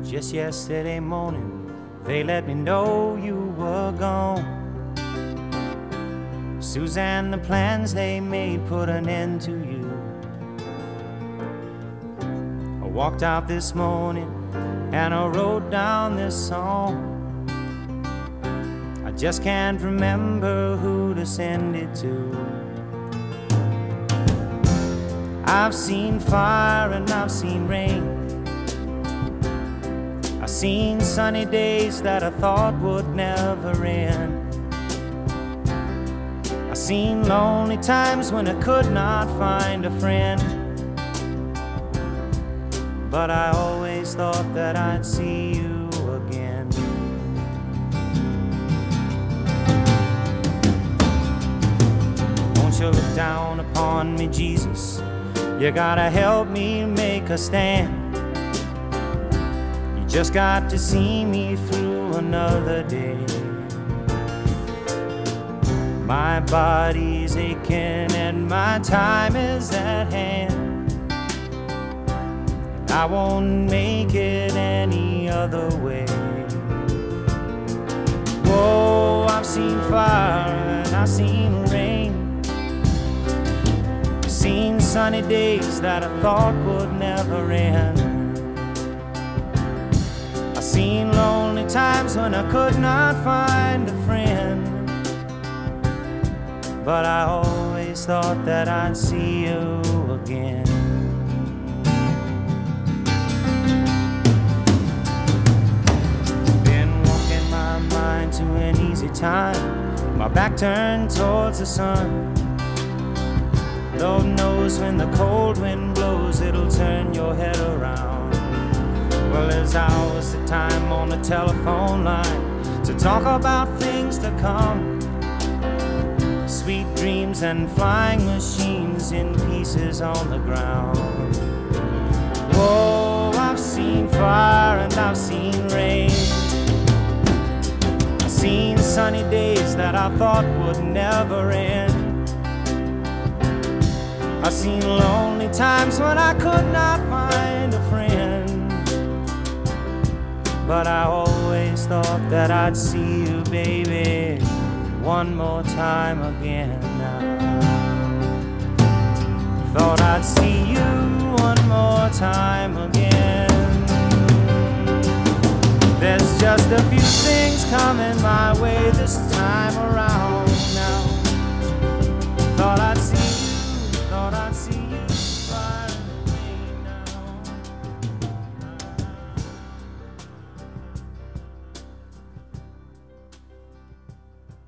Just yesterday morning, they let me know you were gone. Suzanne, the plans they made put an end to you. I walked out this morning and I wrote down this song. I just can't remember who to send it to. I've seen fire and I've seen rain. I've seen sunny days that I thought would never end. I've seen lonely times when I could not find a friend. But I always thought that I'd see you again. Won't you look down upon me, Jesus? You gotta help me make a stand. You just got to see me through another day. My body's aching and my time is at hand. I won't make it any other way. Whoa, I've seen fire and I've seen rain. Seen sunny days that I thought would never end. I've seen lonely times when I could not find a friend. But I always thought that I'd see you again. Been walking my mind to an easy time, my back turned towards the sun. Lord knows when the cold wind blows, it'll turn your head around. Well, there's hours of time on the telephone line to talk about things to come. Sweet dreams and flying machines in pieces on the ground. Whoa, I've seen fire and I've seen rain. I've seen sunny days that I thought would never end. I've seen lonely times when I could not find a friend. But I always thought that I'd see you, baby, one more time again now. Thought I'd see you one more time again. There's just a few things coming my way this time.